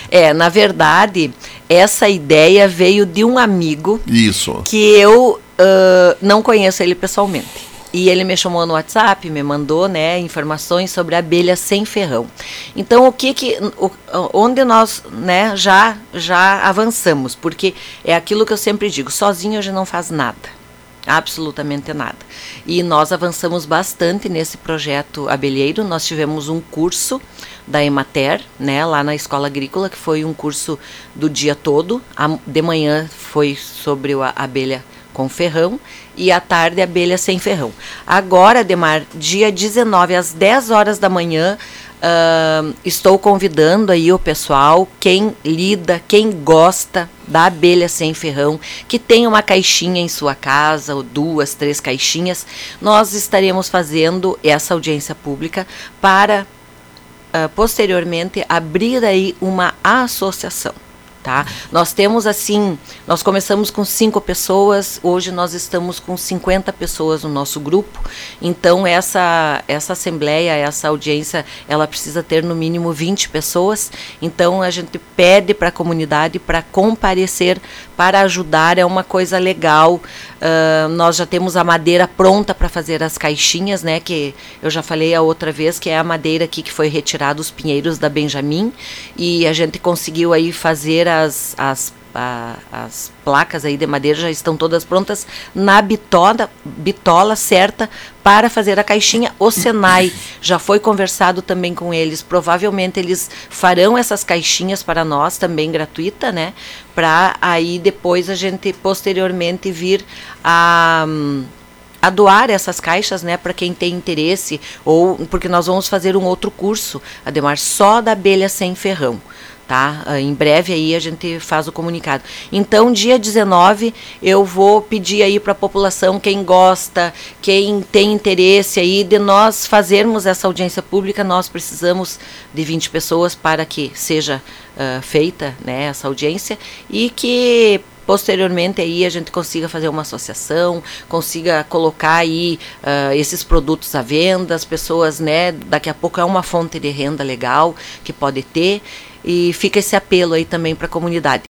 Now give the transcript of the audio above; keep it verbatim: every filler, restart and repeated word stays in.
É, na verdade, essa ideia veio de um amigo. Isso. Que eu uh, não conheço ele pessoalmente. E ele me chamou no WhatsApp, me mandou, né, informações sobre a abelha sem ferrão. Então, o que que, o, onde nós, né, já, já avançamos, porque é aquilo que eu sempre digo, sozinho a gente não faz nada, absolutamente nada. E nós avançamos bastante nesse projeto abelheiro. Nós tivemos um curso da Emater, né, lá na Escola Agrícola, que foi um curso do dia todo. De manhã foi sobre a abelha com ferrão e à tarde abelha sem ferrão. Agora, Ademar, dia dezenove, às dez horas da manhã, uh, estou convidando aí o pessoal, quem lida, quem gosta da abelha sem ferrão, que tem uma caixinha em sua casa, ou duas, três caixinhas, nós estaremos fazendo essa audiência pública para, uh, posteriormente, abrir aí uma associação. Tá? Nós temos assim, nós começamos com cinco pessoas, hoje nós estamos com cinquenta pessoas no nosso grupo, então essa, essa assembleia, essa audiência, ela precisa ter no mínimo vinte pessoas, então a gente pede para a comunidade para comparecer, para ajudar, é uma coisa legal. Uh, nós já temos a madeira pronta para fazer as caixinhas, né, que eu já falei a outra vez, que é a madeira aqui que foi retirada dos pinheiros da Benjamin, e a gente conseguiu aí fazer as, as, a, as placas aí de madeira, já estão todas prontas na bitola, bitola certa para fazer a caixinha. O Senai já foi conversado também com eles, provavelmente eles farão essas caixinhas para nós também gratuita, né, para aí depois a gente posteriormente vir a... a doar essas caixas, né, para quem tem interesse, ou porque nós vamos fazer um outro curso, Ademar, só da abelha sem ferrão, tá? Em breve aí a gente faz o comunicado. Então, dia dezenove, eu vou pedir aí para a população, quem gosta, quem tem interesse aí de nós fazermos essa audiência pública, nós precisamos de vinte pessoas para que seja uh, feita, né, essa audiência, e que posteriormente aí a gente consiga fazer uma associação, consiga colocar aí uh, esses produtos à venda, as pessoas, né, daqui a pouco é uma fonte de renda legal que pode ter, e fica esse apelo aí também para a comunidade.